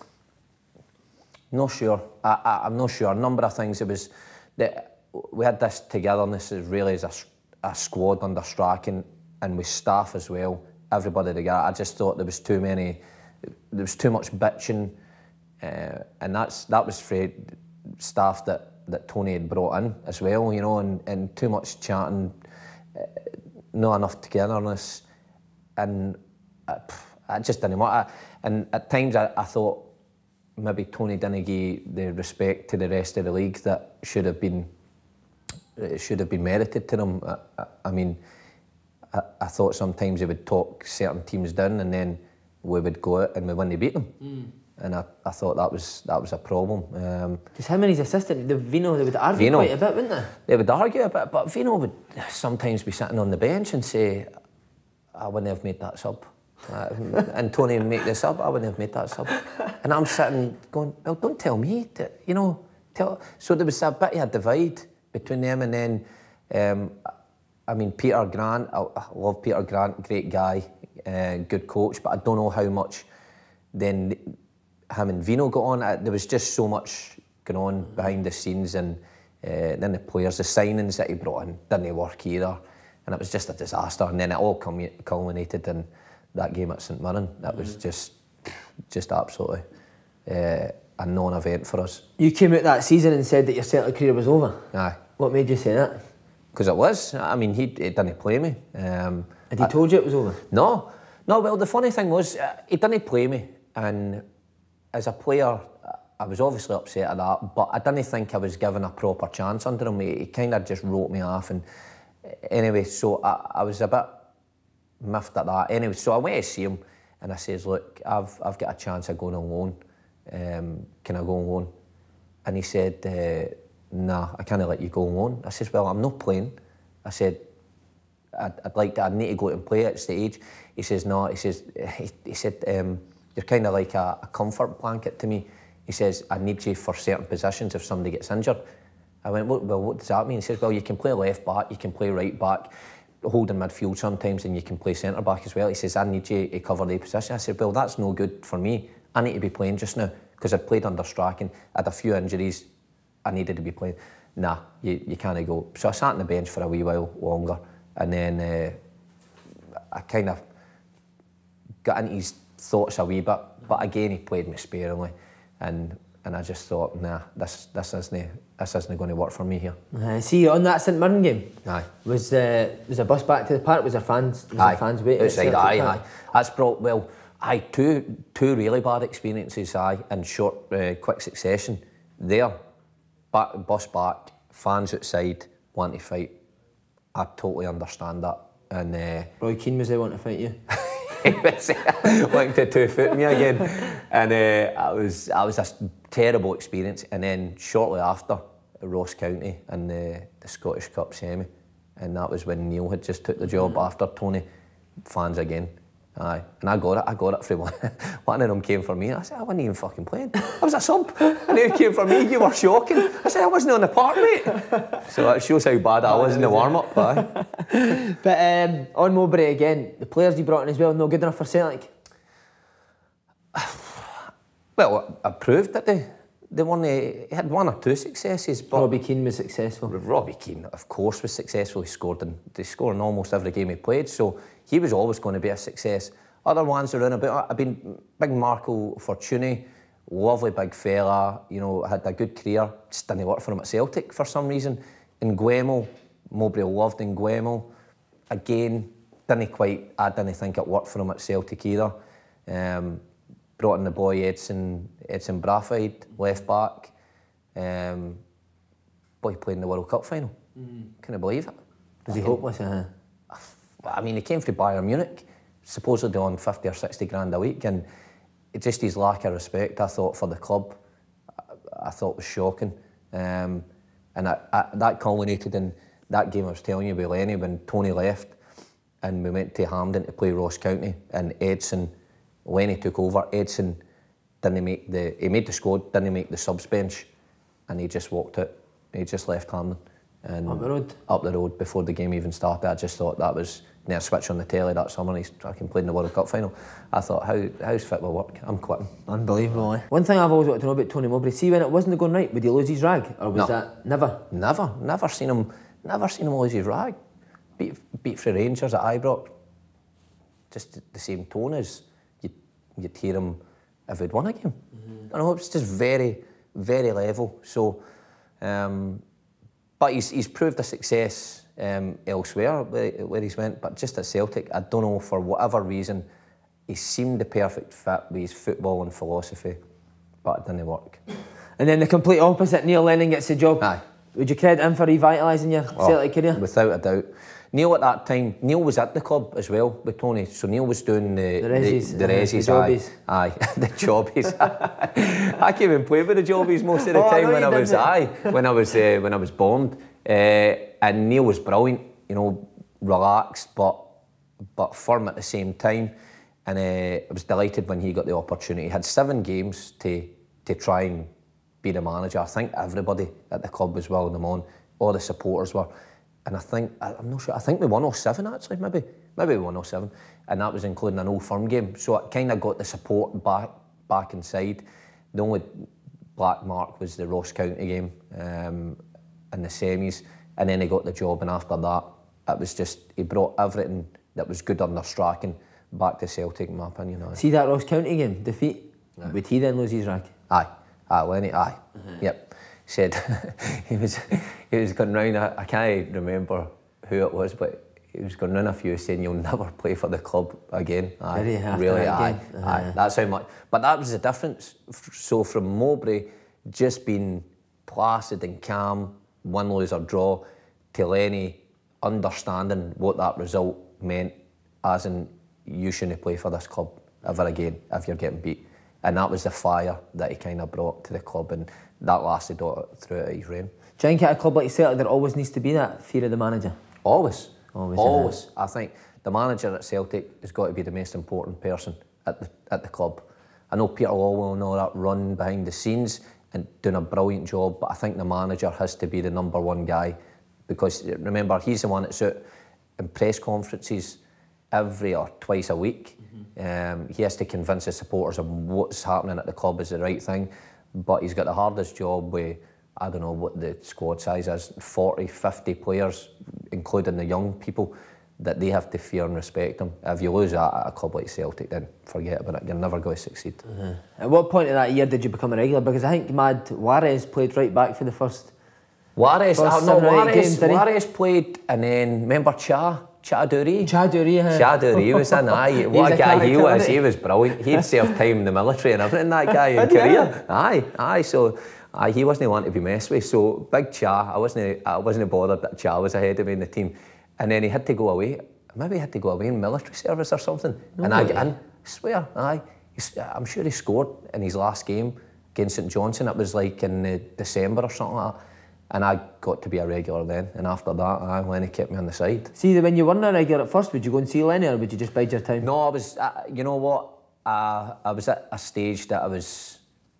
Not sure. I, I I'm not sure. A number of things. It was that. We had this togetherness as really as a, a squad under Strachan and with staff as well. Everybody together. I just thought there was too many, there was too much bitching, uh, and that's that was for staff that that Tony had brought in as well, you know, and, and too much chatting, uh, not enough togetherness, and I, I just didn't want it. And at times I, I thought maybe Tony didn't give the respect to the rest of the league that should have been it should have been merited to them. I, I, I mean, I, I thought sometimes he would talk certain teams down, and then we would go out and we wouldn't beat them. Mm. And I, I thought that was that was a problem. Because um, him and his assistant, the Vino, they would argue Vino, quite a bit, wouldn't they? They would argue a bit, but Vino would sometimes be sitting on the bench and say, I wouldn't have made that sub. Uh, and Tony would make the sub, I wouldn't have made that sub. And I'm sitting going, well, don't tell me, to, you know. Tell. So there was a bit of a divide between them, and then, um, I mean, Peter Grant, I, I love Peter Grant, great guy, uh, good coach, but I don't know how much then him and Vino got on. I, there was just so much going on behind the scenes, and uh, then the players, the signings that he brought in didn't work either, and it was just a disaster. And then it all culminated in that game at St Mirren. That was just, just absolutely uh, a non-event for us. You came out that season and said that your Celtic career was over. Aye. What made you say that? Because it was. I mean, he, he didn't play me. Um, Had he I, told you it was over? No, no. Well, the funny thing was, uh, he didn't play me, and as a player, I was obviously upset at that, but I didn't think I was given a proper chance under him. He, he kind of just wrote me off, and anyway, so I, I was a bit miffed at that. Anyway, so I went to see him, and I says, look, I've I've got a chance of going on loan. Um, can I go on loan? And he said, uh, nah, I can't let you go on loan. I says, well, I'm not playing. I said, I'd, I'd like to, I need to go out and play at the age. He says, no, he says, he, he said, um, you're kind of like a, a comfort blanket to me. He says, I need you for certain positions if somebody gets injured. I went, well, well what does that mean? He says, well, you can play left back, you can play right back, holding midfield sometimes, and you can play centre back as well. He says, I need you to cover the position. I said, well, that's no good for me. I need to be playing just now, because I'd played under Strachan, I had a few injuries, I needed to be playing. Nah, you, you can't go. So I sat on the bench for a wee while longer, and then uh, I kind of got into his thoughts a wee bit, but again he played me sparingly, and and I just thought, nah, this this isn't this isn't going to work for me here. I uh, see on that St Mirren game. Aye. Was uh, was a bus back to the park? Was there fans? Was aye. there fans waiting? Outside, aye, aye. That's brought well. Aye, two two really bad experiences. Aye, in short, uh, quick succession. There, back bus back, fans outside want to fight. I totally understand that. And uh, Roy Keane was there wanting to fight you. Wanting to two-foot me again, and uh, I was I was a terrible experience. And then shortly after, Ross County in the, the Scottish Cup semi, and that was when Neil had just took the job mm-hmm. after Tony. Fans again, aye, and I got it. I got it from one. One of them came for me. I said I wasn't even fucking playing. I was a sub, and he came for me. You were shocking. I said I wasn't on the park, mate. So that shows how bad I was in the warm-up. Aye. But um, on Mowbray again, the players you brought in as well, not good enough for Celtic? Well, I proved that they they weren't. He had one or two successes. But Robbie Keane was successful. Robbie Keane, of course, was successful. He scored in they scored in almost every game he played, so he was always going to be a success. Other ones around a bit. I've been big Marco Fortuny, lovely big fella. You know, had a good career. Just didn't work for him at Celtic for some reason. Nguemo, Mowbray loved Nguemo. Again, didn't quite. I didn't think it worked for him at Celtic either. Um, brought in the boy Edson Edson Braffide, left back. Um, boy played in the World Cup final. Mm. Couldn't believe it. Was he hopeless? Uh-huh. I mean, he came from Bayern Munich, supposedly on fifty or sixty grand a week, and it just his lack of respect, I thought, for the club, I, I thought was shocking. Um, and I, I, that culminated in that game I was telling you with Lenny when Tony left, and we went to Hampden to play Ross County, and Edson, Lenny took over. Edson didn't make the, he made the squad, didn't make the subs bench, and he just walked out. He just left Hampden. And up the road? Up the road before the game even started. I just thought that was, then I switched on the telly that summer and he's fucking played in the World Cup final. I thought, how how's fit will work? I'm quitting. Unbelievable, eh? One thing I've always wanted to know about Tony Mowbray, see when it wasn't going right, would he lose his rag? Or was no. that never? Never, never seen him, never seen him lose his rag. Beat, beat for Rangers at Ibrox. Just the same tone as you'd, you'd hear him if he'd won a game. Mm-hmm. I know, it's just very, very level. So, Um, but he's, he's proved a success um, elsewhere where, where he's went, but just at Celtic, I don't know, for whatever reason, he seemed the perfect fit with his football and philosophy, but it didn't work. And then the complete opposite, Neil Lennon gets the job. Aye. Would you credit him for revitalising your oh, Celtic career? Without a doubt. Neil at that time, Neil was at the club as well with Tony, so Neil was doing the the resis, the, the, resis, the jobbies. Aye, aye. The jobbies. I came and played with the jobbies most of the oh, time I when I was didn't. aye, when I was uh, when I was born. Uh, and Neil was brilliant, you know, relaxed but but firm at the same time. And uh, I was delighted when he got the opportunity. He had seven games to to try and be the manager. I think everybody at the club was willing him on. All the supporters were. And I think, I'm not sure, I think we won all seven actually, maybe. Maybe we won all seven. And that was including an Old Firm game. So it kind of got the support back back inside. The only black mark was the Ross County game um, in the semis. And then he got the job, and after that, it was just, he brought everything that was good under Strachan back to Celtic, in my opinion. Aye. See that Ross County game, defeat? Aye. Would he then lose his rank? Aye. Aye, Lenny, aye. Uh-huh. Yep. Said he was he was going round. I, I can't remember who it was, but he was going round a few saying you'll never play for the club again. Aye, Did he have really, that aye, again? Uh-huh. aye. That's how much. But that was the difference. So from Mowbray just being placid and calm, win, lose or draw, to Lenny understanding what that result meant, as in you shouldn't play for this club ever again if you're getting beat. And that was the fire that he kind of brought to the club, and that lasted all throughout his reign. Do you think at a club like Celtic there always needs to be that fear of the manager? Always. Always. Always. I think the manager at Celtic has got to be the most important person at the at the club. I know Peter Lawwell and all that run behind the scenes and doing a brilliant job, but I think the manager has to be the number one guy, because remember, he's the one that's out in press conferences every or twice a week. Um, he has to convince the supporters of what's happening at the club is the right thing, but he's got the hardest job with, I don't know what the squad size is, forty, fifty players, including the young people, that they have to fear and respect him. If you lose that at a club like Celtic, then forget about it, you're never going to succeed. Uh-huh. At what point of that year did you become a regular? Because I think Mad Juarez played right back for the first... Juarez, first oh, no, Juarez, games, Juarez played, and then, remember Cha? Chaduri. Chaduri, yeah. Chaduri was an aye. What a guy he was. He was brilliant. He'd served time in the military and everything, that guy in Korea. Aye, aye. So aye, he wasn't one to be messed with. So big Cha, I wasn't I wasn't bothered that Cha was ahead of me in the team. And then he had to go away. Maybe he had to go away in military service or something. No and way. I get in, I swear, aye. I'm sure he scored in his last game against St Johnstone. It was like in uh, December or something like that. And I got to be a regular then, and after that, aye, Lenny kept me on the side. See, when you weren't a regular at first, would you go and see Lenny, or would you just bide your time? No, I was, uh, you know what, uh, I was at a stage that I was,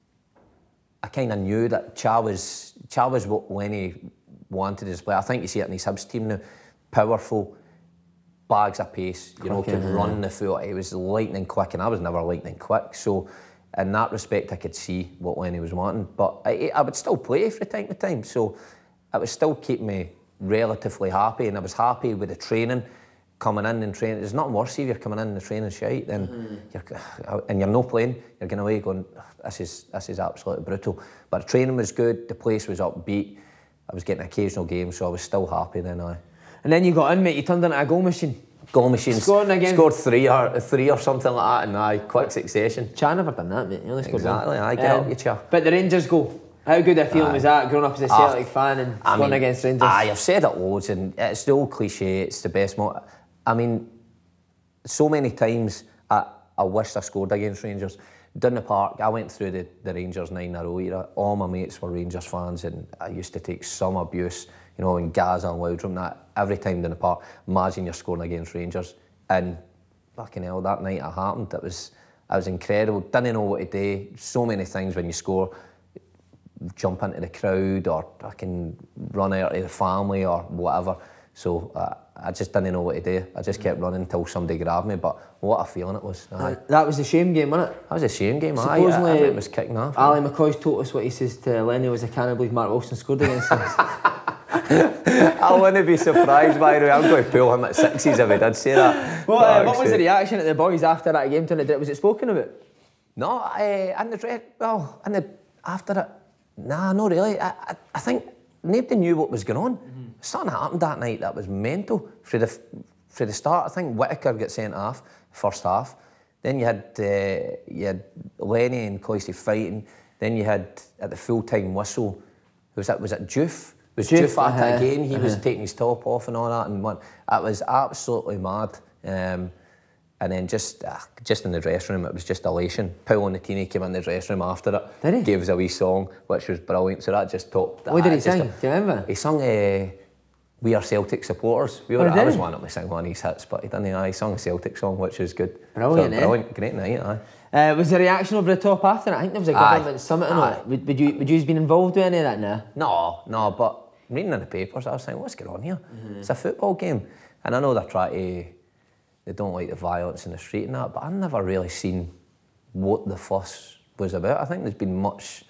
I kind of knew that Cha was, Cha was what Lenny wanted as well. I think you see it in his Hibs team now, powerful, bags of pace, you know, could yeah. run the foot. He was lightning quick, and I was never lightning quick, so in that respect, I could see what Lenny was wanting, but I, I would still play from time to time, so it would still keep me relatively happy, and I was happy with the training, coming in and training. There's nothing worse if you're coming in and the training shite, then mm-hmm. you're, and you're not playing, you're going away going, this is this is absolutely brutal. But the training was good, the place was upbeat, I was getting occasional games, so I was still happy then, aye. And then you got in, mate, you turned into a goal machine. Goal machines. Scoring again. Scored three or three or something like that in aye, quick succession. Cha never done that, mate. He only scored exactly, one. aye, get um, up, you Cha. But the Rangers goal, how good a feeling aye. was that, growing up as a Celtic ah, fan and I scoring mean, against Rangers? Aye, I've said it loads, and it's the old cliche, it's the best mo I mean, so many times I, I wished I scored against Rangers. Down the park, I went through the, the Rangers nine in a row era. All my mates were Rangers fans, and I used to take some abuse, you know, in Gaza and Loudrum, that every time down the park. Imagine you're scoring against Rangers, and fucking hell, that night it happened. It was, it was incredible. Didn't know what to do. So many things when you score, jump into the crowd, or I can run out to the family or whatever. So uh, I just didn't know what to do. I just kept running until somebody grabbed me. But what a feeling it was. Aye. That was the shame game, wasn't it? That was a shame game. Supposedly, aye, it was kicking off. Ali McCoy's told us what he says to Lenny was, I can't believe Mark Wilson scored against us. I wouldn't be surprised, by the way. I'm going to pull him at sixes if he did say that. Well, uh, what was the reaction of the boys after that game? Was it spoken about? No, uh, in the dread, well, in the, after it, Nah, not really. I, I, I think nobody knew what was going on. Mm-hmm. Something happened that night that was mental. For the, for the start, I think Whittaker got sent off first half. Then you had uh, you had Lenny and Cloyster fighting. Then you had at the full time whistle. Was that was it Diouf? Was Diouf, Diouf at uh-huh. it again? He uh-huh. was taking his top off and all that, and one. It was absolutely mad. Um, And then just uh, just in the dressing room, it was just elation. Paul Nutini came in the dressing room after it. Did he? Gave us a wee song, which was brilliant. So that just topped. What did he sing? A, Do you remember? He sung uh, We Are Celtic Supporters. We were, oh, I was one of them to sing one of his hits, but he didn't. He sung a Celtic song, which was good. Brilliant, so, eh? Brilliant, great night, aye. Uh, was the reaction over the top after it? I think there was a government aye. summit and all that. Would, would you would you have been involved with any of that now? No, no, but reading in the papers, I was saying, what's going on here? Mm-hmm. It's a football game. And I know they're trying to... They don't like the violence in the street and that, but I've never really seen what the fuss was about. I think there's been much,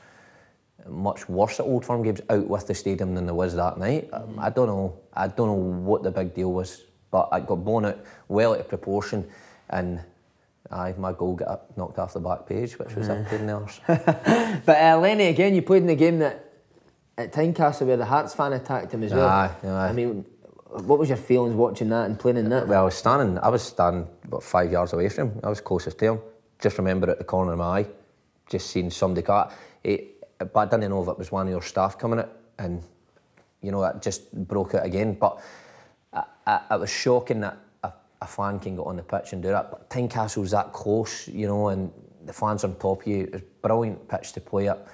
much worse at Old Firm games out with the stadium than there was that night. Mm-hmm. I don't know. I don't know what the big deal was, but it got blown out well out of proportion, and aye, my goal got knocked off the back page, which was mm-hmm. up to theirs. But uh, Lenny, again, you played in the game that at Tynecastle where the Hearts fan attacked him as well. Aye, aye. I mean, what was your feelings watching that and playing in that? Well, I was standing, I was standing about five yards away from him. I was closest to him. Just remember at the corner of my eye, just seeing somebody cut it. But I didn't know if it was one of your staff coming out, and you know, it just broke out again. But I, I, it was shocking that a, a fan can get on the pitch and do that. But Tynecastle's that close, you know, and the fans on top of you. It's a brilliant pitch to play at.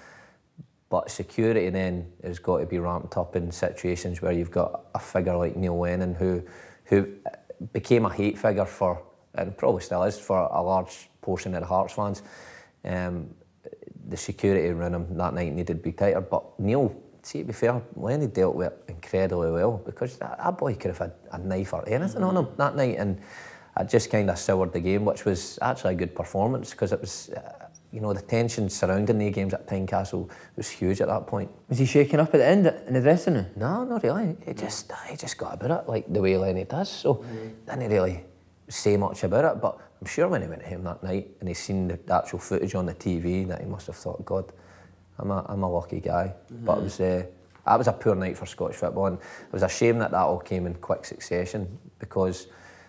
But security then has got to be ramped up in situations where you've got a figure like Neil Lennon who who became a hate figure for, and probably still is, for a large portion of the Hearts fans. Um, the security around him that night needed to be tighter. But Neil, see, to be fair, Lenny dealt with it incredibly well, because that, that boy could have had a knife or anything on him that night, and it just kind of soured the game, which was actually a good performance, because it was... Uh, You know, the tension surrounding the games at Tynecastle was huge at that point. Was he shaking up at the end in the dressing room? No, not really. He just he just got about it like the way Lenny does. So mm. didn't really say much about it. But I'm sure when he went to him that night and he seen the actual footage on the T V, that he must have thought, God, I'm a I'm a lucky guy. Mm. But it was uh, that was a poor night for Scottish football, and it was a shame that that all came in quick succession, because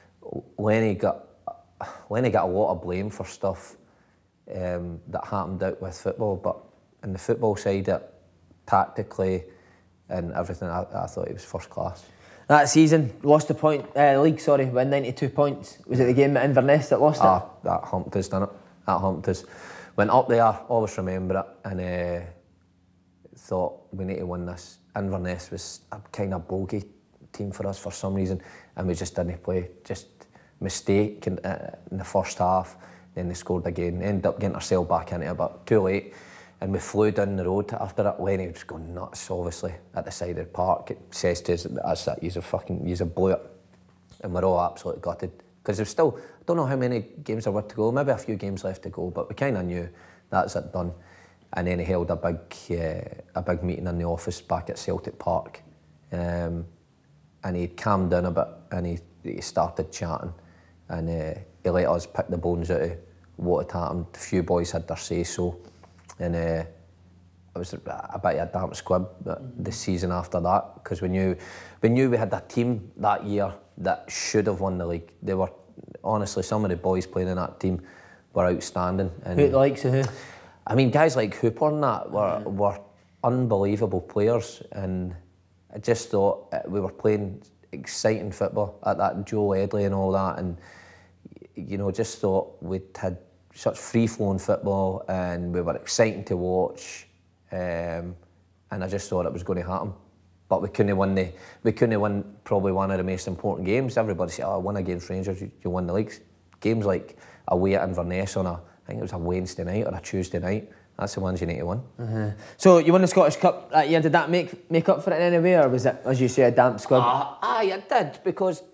Lenny got Lenny got a lot of blame for stuff Um, that happened out with football, but in the football side, it, tactically and everything, I, I thought he was first class. That season, lost the point, uh, league, sorry, won ninety-two points. Was it the game at Inverness that lost ah, it? Ah, that humped us, didn't it? That humped us. Went up there, always remember it, and uh, thought we need to win this. Inverness was a kind of bogey team for us for some reason, and we just didn't play. Just mistake in, uh, in the first half. Then they scored again, ended up getting ourselves back into it, but too late. And we flew down the road after that. Lenny was going nuts, obviously, at the side of the park. It says to us, that's that, you're a fucking, you're a blew it. And we're all absolutely gutted. Because there's still, I don't know how many games there were to go, maybe a few games left to go, but we kind of knew that's it done. And then he held a big, uh, a big meeting in the office back at Celtic Park. Um, and he calmed down a bit, and he, he started chatting. And uh, he let us pick the bones out of what had happened. A few boys had their say-so. And uh, it was a bit of a damp squib the season after that, because we knew, we knew we had a team that year that should have won the league. They were, honestly, some of the boys playing in that team were outstanding. And who the likes of who? I mean, guys like Hooper and that were, yeah. were unbelievable players, and I just thought we were playing exciting football at that Joe Edley and all that, and you know, just thought we'd had such free-flowing football and we were exciting to watch, um, and I just thought it was going to happen. But we couldn't win the, we couldn't win probably one of the most important games. Everybody said, "Oh, I won against Rangers, you, you won the league." Games like away at Inverness on a, I think it was a Wednesday night or a Tuesday night. That's the ones you need to win. Uh-huh. So you won the Scottish Cup that year. Did that make make up for it in any way, or was it, as you say, a damp squib? Uh, aye, it did, because,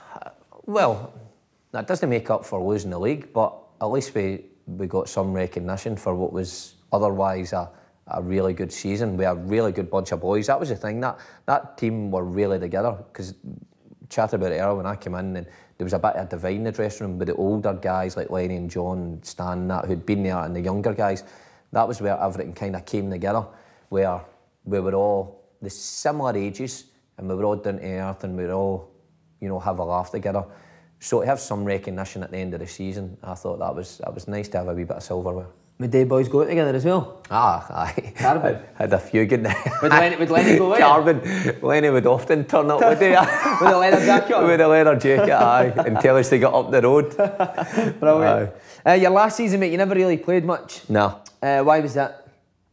well, that doesn't make up for losing the league, but at least we, we got some recognition for what was otherwise a, a really good season. We had a really good bunch of boys. That was the thing, that that team were really together, because chatted about it earlier when I came in, and there was a bit of a divide in the dressing room with the older guys like Lenny and John and Stan and that, who'd been there, and the younger guys. That was where everything kind of came together. where we were all the similar ages and we were all down to earth and we were all, you know, have a laugh together. So to have some recognition at the end of the season, I thought that was that was nice to have a wee bit of silverware. Would they boys go out together as well? Ah, aye. Carbon? I had a few good nights. Would Lenny, would Lenny go out? Carbon. Lenny would often turn up with, with a leather jacket on? With a leather jacket, aye, and tell us to get up the road. Brilliant. Uh, your last season, mate, you never really played much. No. Uh, why was that?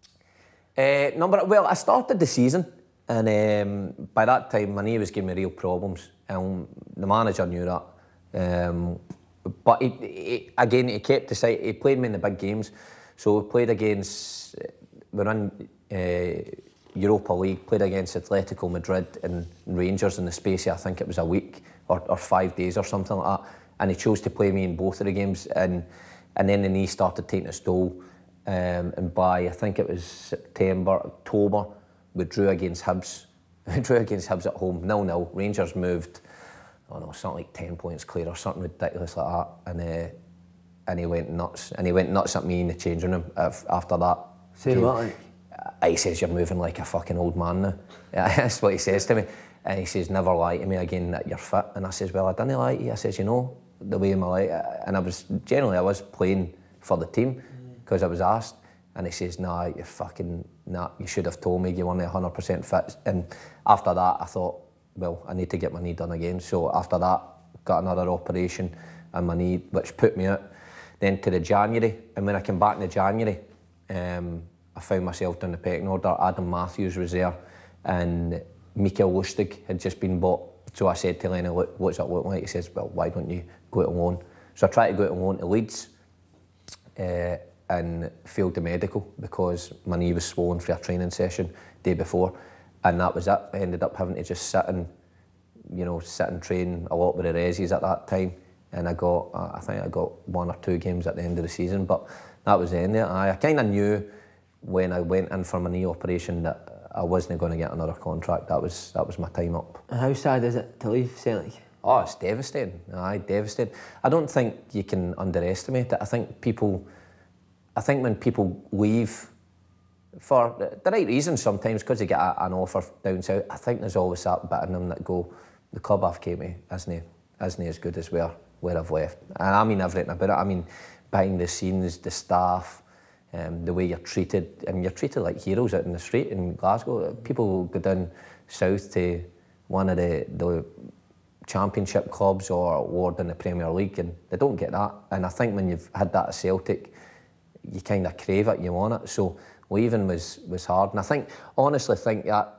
Uh, number well, I started the season, and um, by that time, my knee was giving me real problems, and the manager knew that. Um, but he, he, again, he kept the side. He played me in the big games, so we played against. We were in uh, Europa League. Played against Atletico Madrid and Rangers in the space of, I think it was a week or, or five days or something like that. And he chose to play me in both of the games, and and then the knee started taking its toll. Um, and by I think it was September, October, we drew against Hibs. We drew against Hibs at home, nil nil. Rangers moved, I don't know, something like ten points clear or something ridiculous like that. And uh, and he went nuts. And he went nuts at me in the changing room after that. Saying what, like? He says, "You're moving like a fucking old man now." That's what he says to me. And he says, "Never lie to me again that you're fit." And I says, "Well, I didn't lie to you." I says, "You know, the way my life," and I was, generally I was playing for the team because I was asked. And he says, "Nah, you fucking, nah, you should have told me you weren't one hundred percent fit." And after that, I thought, well, I need to get my knee done again. So after that, got another operation on my knee, which put me out. Then to the January, and when I came back in the January, um, I found myself down the pecking order. Adam Matthews was there, and Mikael Lustig had just been bought. So I said to Lenny, "Look, what's that look like?" He says, "Well, why don't you go out on loan?" So I tried to go out on loan to Leeds, uh, and failed the medical because my knee was swollen for a training session the day before, and that was it. I ended up having to just sit and, you know, sit and train a lot with the resis at that time, and I got, uh, I think I got one or two games at the end of the season, but that was the end of it. I, I kind of knew when I went in for my knee operation that I wasn't going to get another contract. That was that was my time up. How sad is it to leave Celtic? Oh, it's devastating. Aye, devastating. I don't think you can underestimate it. I think people, I think when people leave for the right reasons sometimes, because they get a, an offer down south, I think there's always that bit in them that go, the club I've came to isn't, isn't as good as where, where I've left. And I mean everything about it. I mean behind the scenes, the staff, um, the way you're treated. I mean, you're treated like heroes out in the street in Glasgow. People will go down south to one of the, the championship clubs or award in the Premier League, and they don't get that. And I think when you've had that at Celtic, you kind of crave it, you want it. So leaving was was hard. And I think, honestly, think that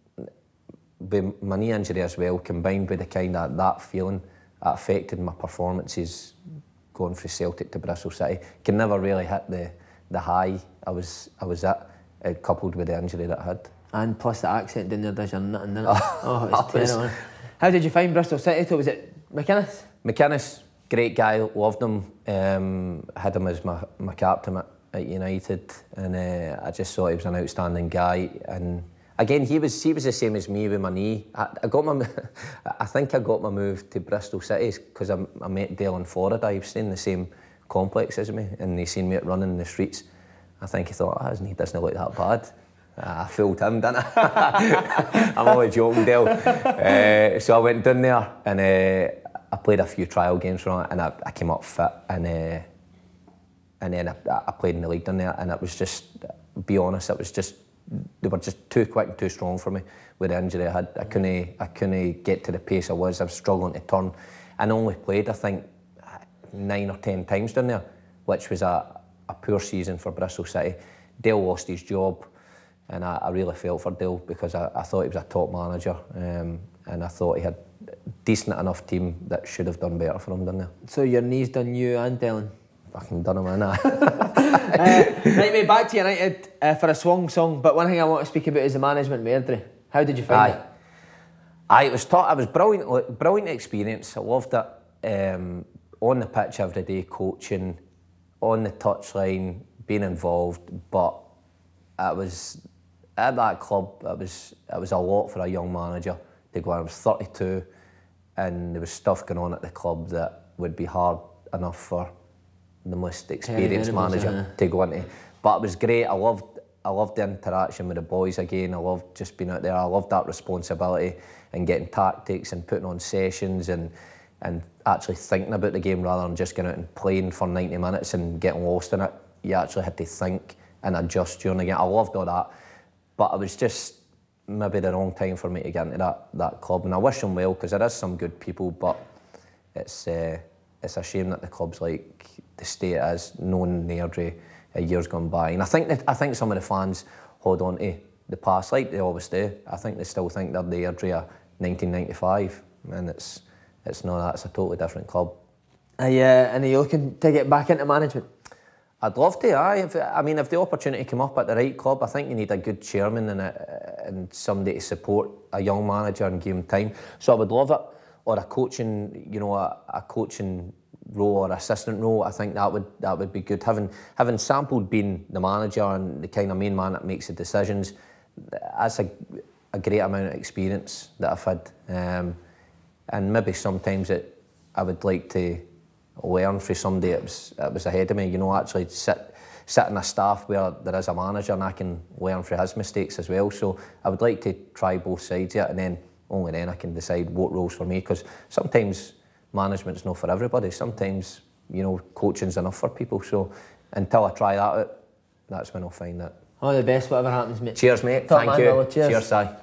with my knee injury as well, combined with the kind of that feeling, that affected my performances going from Celtic to Bristol City. Can never really hit the the high I was I was at, uh, coupled with the injury that I had. And plus the accent down there does you nothing, didn't it? Oh, it's terrible. How did you find Bristol City? So was it McInnes? McInnes, great guy, loved him. Um, had him as my, my captain at, at United, and uh, I just thought he was an outstanding guy. And again, he was he was the same as me with my knee. I, I got my, I think I got my move to Bristol City because I, I met Dale in Florida. He was staying in the same complex as me, and he seen me running in the streets. I think he thought, oh, he doesn't look that bad. I fooled him, didn't I? I'm only joking, Dale. Uh, so I went down there and uh, I played a few trial games for him, and I, I came up fit, and uh, and then I, I played in the league down there, and it was just, be honest, it was just, they were just too quick and too strong for me with the injury I had. I couldn't, I couldn't get to the pace I was. I was struggling to turn, and only played, I think, nine or ten times down there, which was a, a poor season for Bristol City. Dale lost his job. And I, I really felt for Dale because I, I thought he was a top manager, um, and I thought he had a decent enough team that should have done better for him, didn't they? So your knee's done you and Dylan? Fucking done him, innit? uh, right, mate, back to United uh, for a swung song, but one thing I want to speak about is the management with Airdrie. How did you find Aye. it? Aye, it was taught, it was brilliant, brilliant experience. I loved it. Um, on the pitch every day, coaching, on the touchline, being involved, but it was, at that club, it was it was a lot for a young manager to go on. I was thirty-two, and there was stuff going on at the club that would be hard enough for the most experienced yeah, manager uh, to go into. But it was great. I loved I loved the interaction with the boys again. I loved just being out there. I loved that responsibility and getting tactics and putting on sessions and and actually thinking about the game rather than just going out and playing for ninety minutes and getting lost in it. You actually had to think and adjust during the game. I loved all that, but it was just maybe the wrong time for me to get into that, that club. And I wish them well because there is some good people, but it's uh, it's a shame that the club's like the state it is, knowing the Airdrie uh, years gone by. And I think that I think some of the fans hold on to the past like they always do. I think they still think they're the Airdrie of nineteen ninety-five, and it's it's not that. It's a totally different club. Are you, and are you looking to get back into management? I'd love to, aye. If, I mean, if the opportunity came up at the right club, I think you need a good chairman and, a, and somebody to support a young manager and give him time. So I would love it. Or a coaching, you know, a, a coaching role or assistant role. I think that would that would be good. Having having sampled being the manager and the kind of main man that makes the decisions, that's a, a great amount of experience that I've had. Um, and maybe sometimes it, I would like to learn from somebody that was, that was ahead of me, you know, actually sit, sit in a staff where there is a manager and I can learn from his mistakes as well. So I would like to try both sides of it, and then only then I can decide what roles for me, because sometimes management's not for everybody. Sometimes, you know, coaching's enough for people. So until I try that out, that's when I'll find it. All the best, whatever happens, mate. Cheers, mate. Top Thank man, you. Willie. Cheers. Cheers, Si.